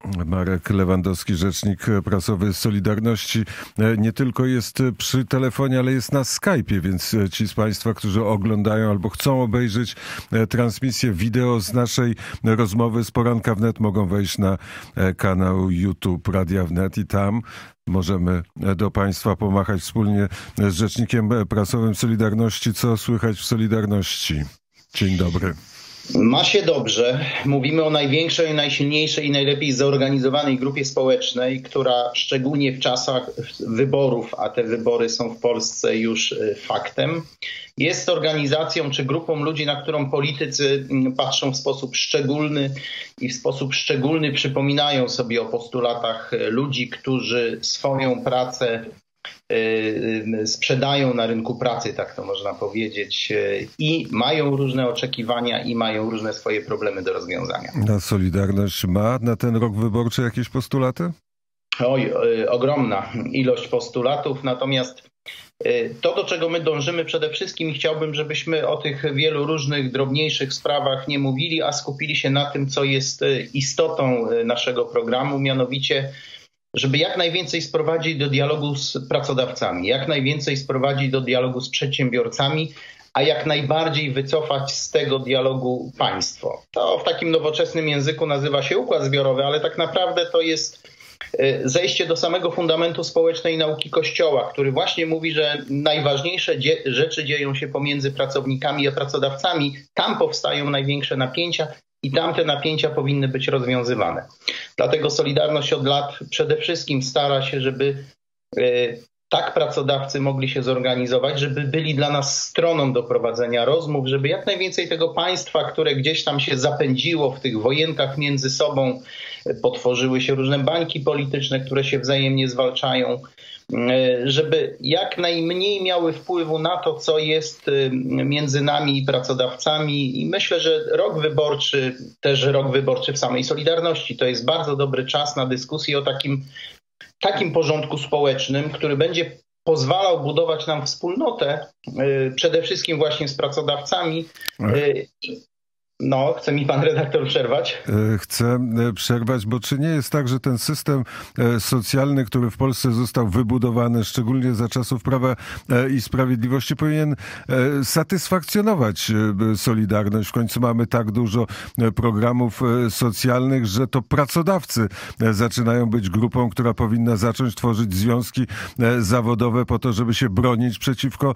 Marek Lewandowski, rzecznik prasowy Solidarności, nie tylko jest przy telefonie, ale jest na Skype'ie, więc ci z Państwa, którzy oglądają albo chcą obejrzeć transmisję wideo z naszej rozmowy z Poranka Wnet, mogą wejść na kanał YouTube Radia Wnet i tam możemy do Państwa pomachać wspólnie z rzecznikiem prasowym Solidarności. Co słychać w Solidarności? Dzień dobry. Ma się dobrze. Mówimy o największej, najsilniejszej i najlepiej zorganizowanej grupie społecznej, która szczególnie w czasach wyborów, a te wybory są w Polsce już faktem, jest organizacją czy grupą ludzi, na którą politycy patrzą w sposób szczególny i w sposób szczególny przypominają sobie o postulatach ludzi, którzy swoją pracę sprzedają na rynku pracy, tak to można powiedzieć, i mają różne oczekiwania i mają różne swoje problemy do rozwiązania. A Solidarność ma na ten rok wyborczy jakieś postulaty? Oj, ogromna ilość postulatów, natomiast to, do czego my dążymy przede wszystkim, i chciałbym, żebyśmy o tych wielu różnych drobniejszych sprawach nie mówili, a skupili się na tym, co jest istotą naszego programu, mianowicie żeby jak najwięcej sprowadzić do dialogu z pracodawcami, jak najwięcej sprowadzić do dialogu z przedsiębiorcami, a jak najbardziej wycofać z tego dialogu państwo. To w takim nowoczesnym języku nazywa się układ zbiorowy, ale tak naprawdę to jest zejście do samego fundamentu społecznej nauki Kościoła, który właśnie mówi, że najważniejsze rzeczy dzieją się pomiędzy pracownikami a pracodawcami. Tam powstają największe napięcia i tamte napięcia powinny być rozwiązywane. Dlatego Solidarność od lat przede wszystkim stara się, żeby tak pracodawcy mogli się zorganizować, żeby byli dla nas stroną do prowadzenia rozmów, żeby jak najwięcej tego państwa, które gdzieś tam się zapędziło w tych wojenkach między sobą, potworzyły się różne bańki polityczne, które się wzajemnie zwalczają, żeby jak najmniej miały wpływu na to, co jest między nami i pracodawcami. I myślę, że rok wyborczy, też rok wyborczy w samej Solidarności, to jest bardzo dobry czas na dyskusję o takim porządku społecznym, który będzie pozwalał budować nam wspólnotę, przede wszystkim właśnie z pracodawcami. No, chce mi pan redaktor przerwać? Chcę przerwać, bo czy nie jest tak, że ten system socjalny, który w Polsce został wybudowany, szczególnie za czasów Prawa i Sprawiedliwości, powinien satysfakcjonować Solidarność? W końcu mamy tak dużo programów socjalnych, że to pracodawcy zaczynają być grupą, która powinna zacząć tworzyć związki zawodowe po to, żeby się bronić przeciwko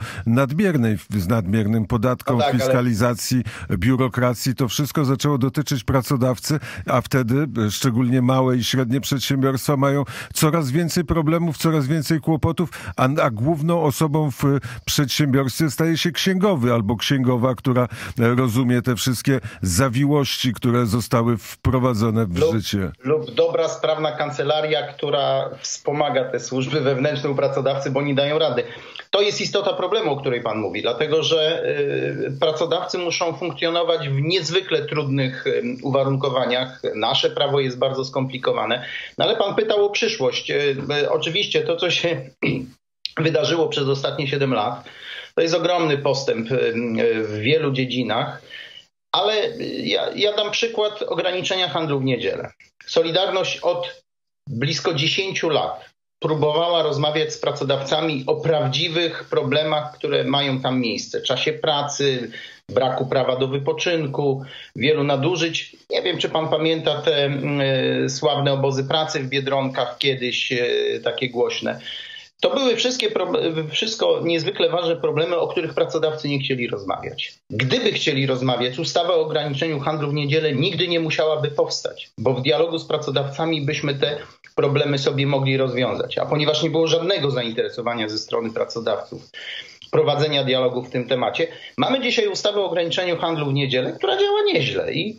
nadmiernym podatkom, no tak, fiskalizacji, biurokracji. To wszystko zaczęło dotyczyć pracodawcy, a wtedy szczególnie małe i średnie przedsiębiorstwa mają coraz więcej problemów, coraz więcej kłopotów, a główną osobą w przedsiębiorstwie staje się księgowy albo księgowa, która rozumie te wszystkie zawiłości, które zostały wprowadzone w życie. Lub dobra, sprawna kancelaria, która wspomaga te służby wewnętrzne u pracodawcy, bo oni dają rady. To jest istota problemu, o której pan mówi, dlatego że pracodawcy muszą funkcjonować w niezwykle trudnych uwarunkowaniach. Nasze prawo jest bardzo skomplikowane. No ale pan pytał o przyszłość. Oczywiście to, co się wydarzyło przez ostatnie 7 lat, to jest ogromny postęp w wielu dziedzinach, ale ja dam przykład ograniczenia handlu w niedzielę. Solidarność od blisko 10 lat próbowała rozmawiać z pracodawcami o prawdziwych problemach, które mają tam miejsce. Czasie pracy, braku prawa do wypoczynku, wielu nadużyć. Nie wiem, czy pan pamięta te sławne obozy pracy w Biedronkach kiedyś, takie głośne. To były wszystko niezwykle ważne problemy, o których pracodawcy nie chcieli rozmawiać. Gdyby chcieli rozmawiać, ustawa o ograniczeniu handlu w niedzielę nigdy nie musiałaby powstać, bo w dialogu z pracodawcami byśmy te problemy sobie mogli rozwiązać. A ponieważ nie było żadnego zainteresowania ze strony pracodawców prowadzenia dialogu w tym temacie, mamy dzisiaj ustawę o ograniczeniu handlu w niedzielę, która działa nieźle i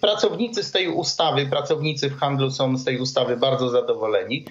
pracownicy w handlu są z tej ustawy bardzo zadowoleni,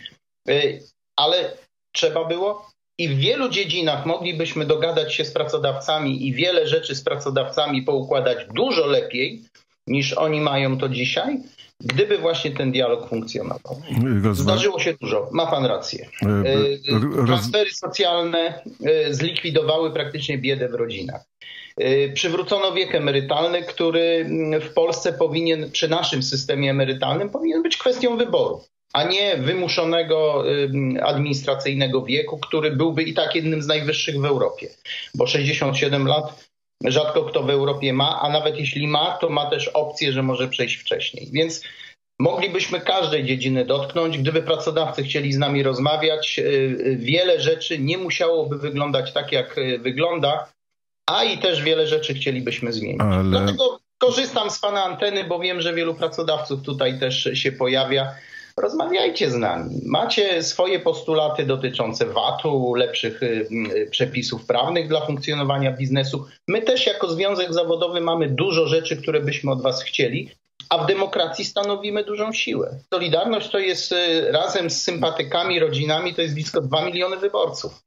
ale trzeba było i w wielu dziedzinach moglibyśmy dogadać się z pracodawcami i wiele rzeczy z pracodawcami poukładać dużo lepiej niż oni mają to dzisiaj, gdyby właśnie ten dialog funkcjonował. Zdarzyło się dużo, ma pan rację. Transfery socjalne zlikwidowały praktycznie biedę w rodzinach. Przywrócono wiek emerytalny, który w Polsce powinien, przy naszym systemie emerytalnym, powinien być kwestią wyboru. a nie wymuszonego administracyjnego wieku, który byłby i tak jednym z najwyższych w Europie. Bo 67 lat rzadko kto w Europie ma, a nawet jeśli ma, to ma też opcję, że może przejść wcześniej. Więc moglibyśmy każdej dziedziny dotknąć. Gdyby pracodawcy chcieli z nami rozmawiać, wiele rzeczy nie musiałoby wyglądać tak, jak wygląda, a i też wiele rzeczy chcielibyśmy zmienić. Dlatego korzystam z pana anteny, bo wiem, że wielu pracodawców tutaj też się pojawia. Rozmawiajcie z nami. Macie swoje postulaty dotyczące VAT-u, lepszych przepisów prawnych dla funkcjonowania biznesu. My też jako związek zawodowy mamy dużo rzeczy, które byśmy od was chcieli, a w demokracji stanowimy dużą siłę. Solidarność to jest razem z sympatykami, rodzinami, to jest blisko 2 miliony wyborców.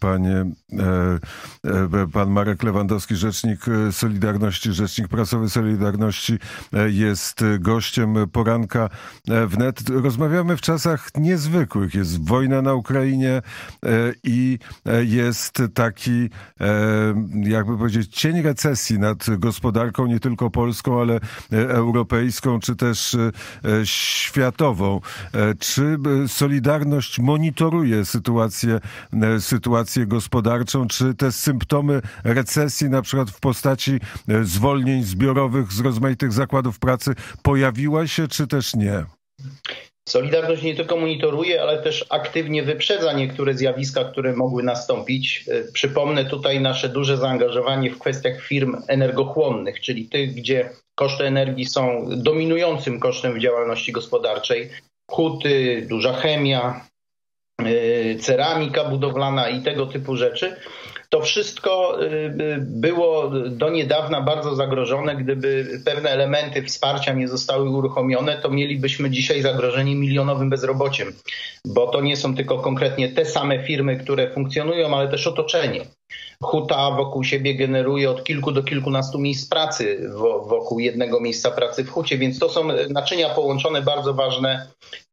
Pan Marek Lewandowski, rzecznik Solidarności, rzecznik prasowy Solidarności, jest gościem poranka wnet. Rozmawiamy w czasach niezwykłych. Jest wojna na Ukrainie i jest taki, jakby powiedzieć, cień recesji nad gospodarką, nie tylko polską, ale europejską, czy też światową. Czy Solidarność monitoruje sytuację gospodarczą, czy te symptomy recesji, na przykład w postaci zwolnień zbiorowych z rozmaitych zakładów pracy, pojawiła się, czy też nie? Solidarność nie tylko monitoruje, ale też aktywnie wyprzedza niektóre zjawiska, które mogły nastąpić. Przypomnę tutaj nasze duże zaangażowanie w kwestiach firm energochłonnych, czyli tych, gdzie koszty energii są dominującym kosztem w działalności gospodarczej. Huty, duża chemia, ceramika budowlana i tego typu rzeczy. To wszystko było do niedawna bardzo zagrożone. Gdyby pewne elementy wsparcia nie zostały uruchomione, to mielibyśmy dzisiaj zagrożenie milionowym bezrobociem, bo to nie są tylko konkretnie te same firmy, które funkcjonują, ale też otoczenie. Huta wokół siebie generuje od kilku do kilkunastu miejsc pracy wokół jednego miejsca pracy w hucie, więc to są naczynia połączone, bardzo ważne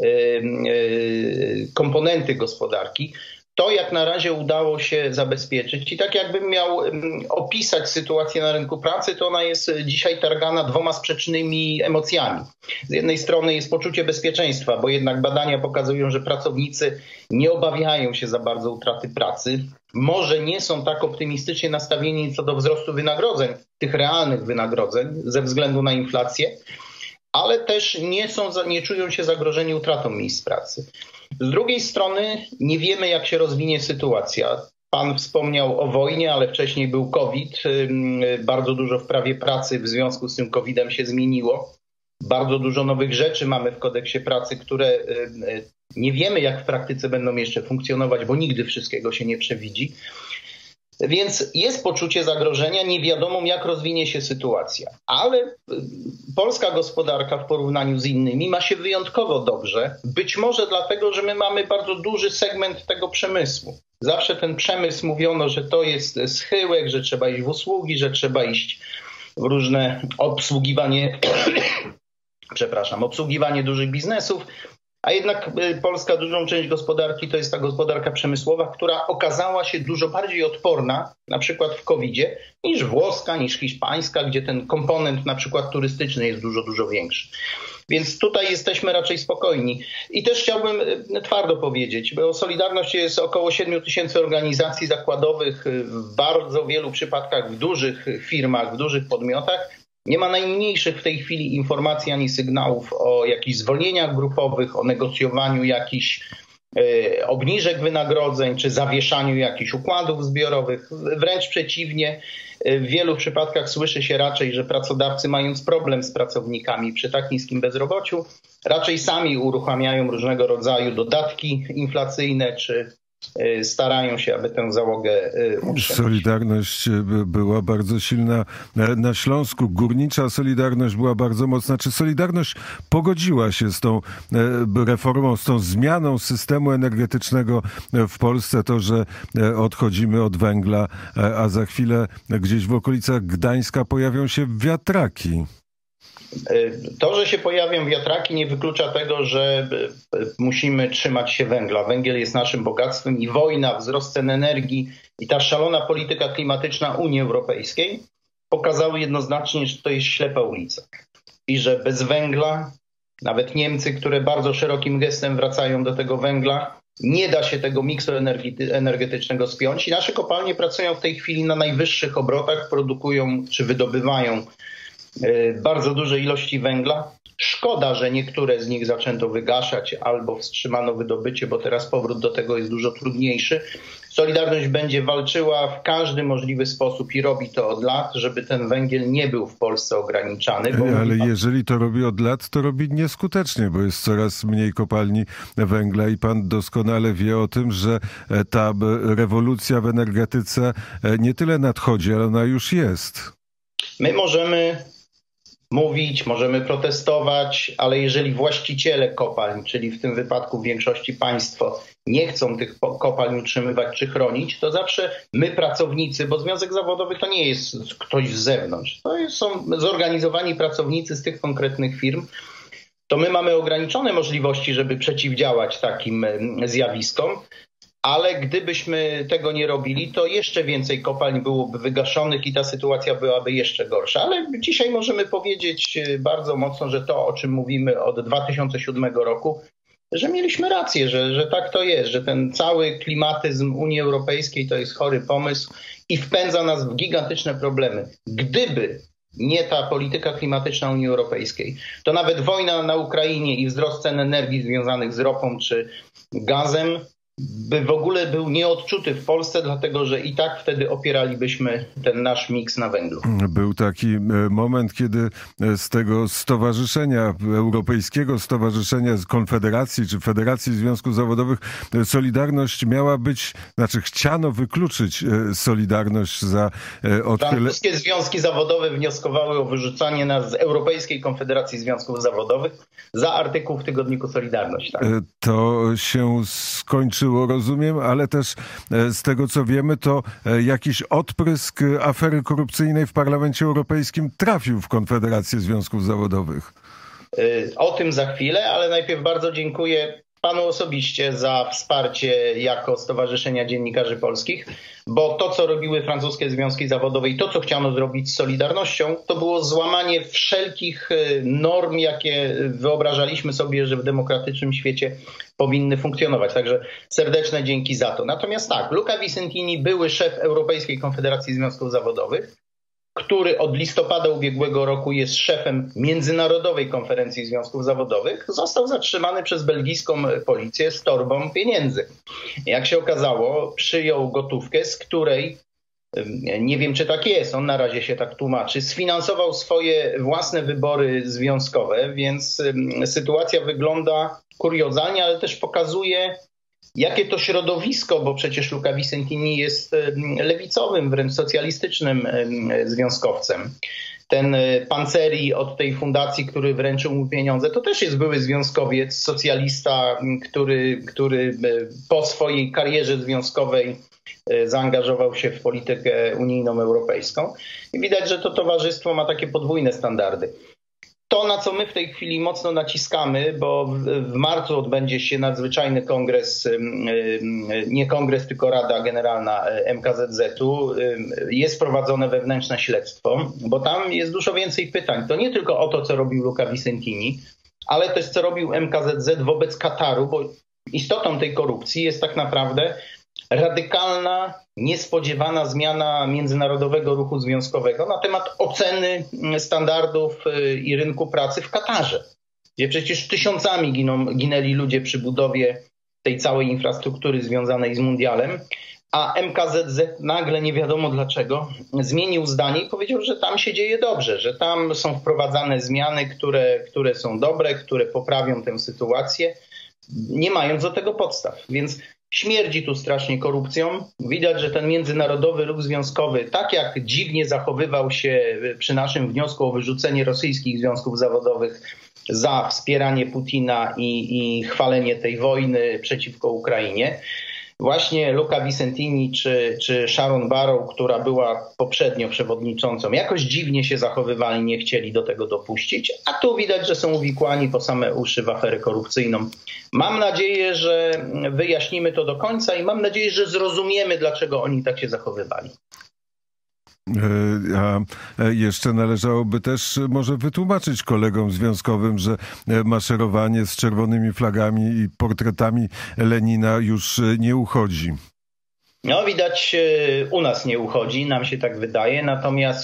komponenty gospodarki. To jak na razie udało się zabezpieczyć i tak jakbym miał opisać sytuację na rynku pracy, to ona jest dzisiaj targana dwoma sprzecznymi emocjami. Z jednej strony jest poczucie bezpieczeństwa, bo jednak badania pokazują, że pracownicy nie obawiają się za bardzo utraty pracy. Może nie są tak optymistycznie nastawieni co do wzrostu wynagrodzeń, tych realnych wynagrodzeń ze względu na inflację, ale też nie czują się zagrożeni utratą miejsc pracy. Z drugiej strony nie wiemy, jak się rozwinie sytuacja. Pan wspomniał o wojnie, ale wcześniej był COVID. Bardzo dużo w prawie pracy w związku z tym COVID-em się zmieniło. Bardzo dużo nowych rzeczy mamy w kodeksie pracy, które nie wiemy, jak w praktyce będą jeszcze funkcjonować, bo nigdy wszystkiego się nie przewidzi. Więc jest poczucie zagrożenia, nie wiadomo, jak rozwinie się sytuacja. Ale polska gospodarka w porównaniu z innymi ma się wyjątkowo dobrze. Być może dlatego, że my mamy bardzo duży segment tego przemysłu. Zawsze ten przemysł mówiono, że to jest schyłek, że trzeba iść w usługi, że trzeba iść w różne obsługiwanie dużych biznesów. A jednak Polska dużą część gospodarki to jest ta gospodarka przemysłowa, która okazała się dużo bardziej odporna, na przykład w COVID-zie, niż włoska, niż hiszpańska, gdzie ten komponent na przykład turystyczny jest dużo, dużo większy. Więc tutaj jesteśmy raczej spokojni. I też chciałbym twardo powiedzieć, bo Solidarność jest około 7 000 organizacji zakładowych, w bardzo wielu przypadkach w dużych firmach, w dużych podmiotach. Nie ma najmniejszych w tej chwili informacji ani sygnałów o jakichś zwolnieniach grupowych, o negocjowaniu jakichś obniżek wynagrodzeń czy zawieszaniu jakichś układów zbiorowych. Wręcz przeciwnie, w wielu przypadkach słyszy się raczej, że pracodawcy, mając problem z pracownikami przy tak niskim bezrobociu, raczej sami uruchamiają różnego rodzaju dodatki inflacyjne czy starają się, aby tę załogę utrzymać. Solidarność była bardzo silna na Śląsku. Górnicza Solidarność była bardzo mocna. Czy Solidarność pogodziła się z tą reformą, z tą zmianą systemu energetycznego w Polsce? To, że odchodzimy od węgla, a za chwilę gdzieś w okolicach Gdańska pojawią się wiatraki. To, że się pojawią wiatraki, nie wyklucza tego, że musimy trzymać się węgla. Węgiel jest naszym bogactwem i wojna, wzrost cen energii i ta szalona polityka klimatyczna Unii Europejskiej pokazały jednoznacznie, że to jest ślepa ulica i że bez węgla nawet Niemcy, które bardzo szerokim gestem wracają do tego węgla. Nie da się tego miksu energetycznego spiąć i nasze kopalnie pracują w tej chwili na najwyższych obrotach, produkują czy wydobywają bardzo duże ilości węgla. Szkoda, że niektóre z nich zaczęto wygaszać albo wstrzymano wydobycie, bo teraz powrót do tego jest dużo trudniejszy. Solidarność będzie walczyła w każdy możliwy sposób i robi to od lat, żeby ten węgiel nie był w Polsce ograniczany. Ale jeżeli to robi od lat, to robi nieskutecznie, bo jest coraz mniej kopalni węgla i pan doskonale wie o tym, że ta rewolucja w energetyce nie tyle nadchodzi, ale ona już jest. My możemy mówić, możemy protestować, ale jeżeli właściciele kopalń, czyli w tym wypadku w większości państwo, nie chcą tych kopalń utrzymywać czy chronić, to zawsze my pracownicy, bo związek zawodowy to nie jest ktoś z zewnątrz, są zorganizowani pracownicy z tych konkretnych firm, to my mamy ograniczone możliwości, żeby przeciwdziałać takim zjawiskom. Ale gdybyśmy tego nie robili, to jeszcze więcej kopalń byłoby wygaszonych i ta sytuacja byłaby jeszcze gorsza. Ale dzisiaj możemy powiedzieć bardzo mocno, że to, o czym mówimy od 2007 roku, że mieliśmy rację, że tak to jest, że ten cały klimatyzm Unii Europejskiej to jest chory pomysł i wpędza nas w gigantyczne problemy. Gdyby nie ta polityka klimatyczna Unii Europejskiej, to nawet wojna na Ukrainie i wzrost cen energii związanych z ropą czy gazem by w ogóle był nieodczuty w Polsce, dlatego że i tak wtedy opieralibyśmy ten nasz miks na węglu. Był taki moment, kiedy z tego stowarzyszenia, Europejskiego Stowarzyszenia Konfederacji czy Federacji Związków Zawodowych Solidarność miała być, chciano wykluczyć Solidarność za Francuskie związki zawodowe wnioskowały o wyrzucanie nas z Europejskiej Konfederacji Związków Zawodowych za artykuł w tygodniku Solidarność. Tak? To się skończyło, rozumiem, ale też z tego, co wiemy, to jakiś odprysk afery korupcyjnej w Parlamencie Europejskim trafił w Konfederację Związków Zawodowych. O tym za chwilę, ale najpierw bardzo dziękuję panu osobiście za wsparcie jako Stowarzyszenia Dziennikarzy Polskich, bo to, co robiły francuskie związki zawodowe i to, co chciano zrobić z Solidarnością, to było złamanie wszelkich norm, jakie wyobrażaliśmy sobie, że w demokratycznym świecie powinny funkcjonować. Także serdeczne dzięki za to. Natomiast tak, Luca Vicentini, były szef Europejskiej Konfederacji Związków Zawodowych, który od listopada ubiegłego roku jest szefem Międzynarodowej Konferencji Związków Zawodowych, został zatrzymany przez belgijską policję z torbą pieniędzy. Jak się okazało, przyjął gotówkę, z której, nie wiem czy tak jest, on na razie się tak tłumaczy, sfinansował swoje własne wybory związkowe, więc sytuacja wygląda kuriozalnie, ale też pokazuje, jakie to środowisko, bo przecież Luca Vicentini jest lewicowym, wręcz socjalistycznym związkowcem. Ten Panceri od tej fundacji, który wręczył mu pieniądze, to też jest były związkowiec, socjalista, który po swojej karierze związkowej zaangażował się w politykę unijną, europejską. I widać, że to towarzystwo ma takie podwójne standardy. To, na co my w tej chwili mocno naciskamy, bo w marcu odbędzie się nadzwyczajny kongres, nie kongres, tylko Rada Generalna MKZZ-u, jest prowadzone wewnętrzne śledztwo, bo tam jest dużo więcej pytań. To nie tylko o to, co robił Luca Vicentini, ale też co robił MKZZ wobec Kataru, bo istotą tej korupcji jest tak naprawdę radykalna, niespodziewana zmiana międzynarodowego ruchu związkowego na temat oceny standardów i rynku pracy w Katarze, gdzie przecież tysiącami ginęli ludzie przy budowie tej całej infrastruktury związanej z mundialem, a MKZZ nagle, nie wiadomo dlaczego, zmienił zdanie i powiedział, że tam się dzieje dobrze, że tam są wprowadzane zmiany, które są dobre, które poprawią tę sytuację, nie mając do tego podstaw. Więc śmierdzi tu strasznie korupcją. Widać, że ten międzynarodowy ruch związkowy, tak jak dziwnie zachowywał się przy naszym wniosku o wyrzucenie rosyjskich związków zawodowych za wspieranie Putina i chwalenie tej wojny przeciwko Ukrainie, właśnie Luca Vicentini czy Sharon Barrow, która była poprzednio przewodniczącą, jakoś dziwnie się zachowywali, nie chcieli do tego dopuścić, a tu widać, że są uwikłani po same uszy w aferę korupcyjną. Mam nadzieję, że wyjaśnimy to do końca i mam nadzieję, że zrozumiemy, dlaczego oni tak się zachowywali. A jeszcze należałoby też może wytłumaczyć kolegom związkowym, że maszerowanie z czerwonymi flagami i portretami Lenina już nie uchodzi. No widać, u nas nie uchodzi, nam się tak wydaje, natomiast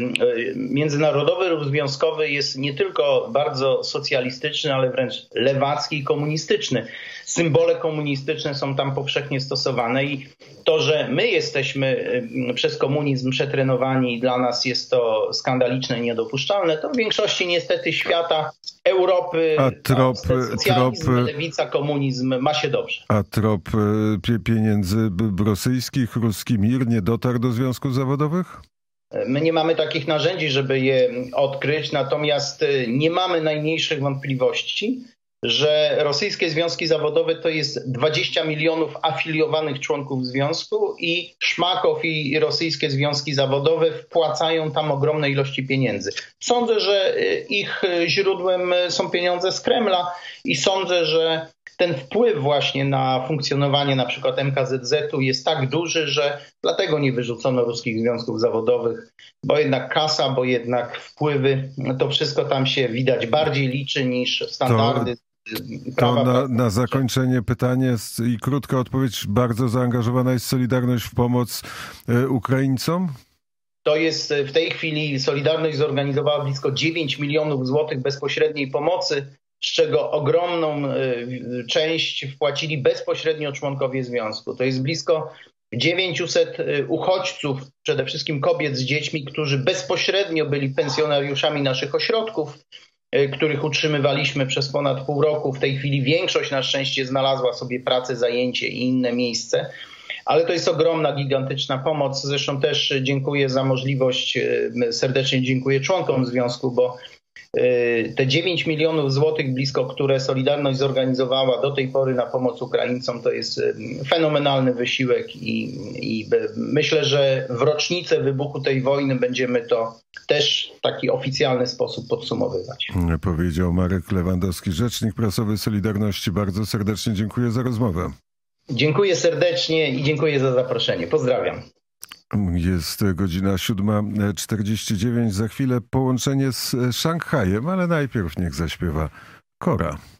międzynarodowy ruch związkowy jest nie tylko bardzo socjalistyczny, ale wręcz lewacki i komunistyczny. Symbole komunistyczne są tam powszechnie stosowane i to, że my jesteśmy przez komunizm przetrenowani i dla nas jest to skandaliczne i niedopuszczalne, to w większości niestety świata, Europy, socjalizm, lewica, komunizm ma się dobrze. A trop pieniędzy rosyjskich, ruski mir nie dotarł do związków zawodowych? My nie mamy takich narzędzi, żeby je odkryć, natomiast nie mamy najmniejszych wątpliwości, że rosyjskie związki zawodowe to jest 20 milionów afiliowanych członków związku i Szmakow i rosyjskie związki zawodowe wpłacają tam ogromne ilości pieniędzy. Sądzę, że ich źródłem są pieniądze z Kremla i sądzę, że ten wpływ właśnie na funkcjonowanie na przykład MKZZ-u jest tak duży, że dlatego nie wyrzucono ruskich związków zawodowych, bo jednak kasa, bo jednak wpływy, to wszystko tam się widać bardziej liczy niż standardy. To na zakończenie pytanie i krótka odpowiedź. Bardzo zaangażowana jest Solidarność w pomoc Ukraińcom? To jest w tej chwili Solidarność zorganizowała blisko 9 milionów złotych bezpośredniej pomocy, z czego ogromną część wpłacili bezpośrednio członkowie związku. To jest blisko 900 uchodźców, przede wszystkim kobiet z dziećmi, którzy bezpośrednio byli pensjonariuszami naszych ośrodków, których utrzymywaliśmy przez ponad pół roku. W tej chwili większość na szczęście znalazła sobie pracę, zajęcie i inne miejsce. Ale to jest ogromna, gigantyczna pomoc. Zresztą też dziękuję za możliwość, serdecznie dziękuję członkom związku, bo te 9 milionów złotych blisko, które Solidarność zorganizowała do tej pory na pomoc Ukraińcom, to jest fenomenalny wysiłek i myślę, że w rocznicę wybuchu tej wojny będziemy to też w taki oficjalny sposób podsumowywać. Powiedział Marek Lewandowski, rzecznik prasowy Solidarności. Bardzo serdecznie dziękuję za rozmowę. Dziękuję serdecznie i dziękuję za zaproszenie. Pozdrawiam. Jest godzina 7:49. Za chwilę połączenie z Szanghajem, ale najpierw niech zaśpiewa Kora.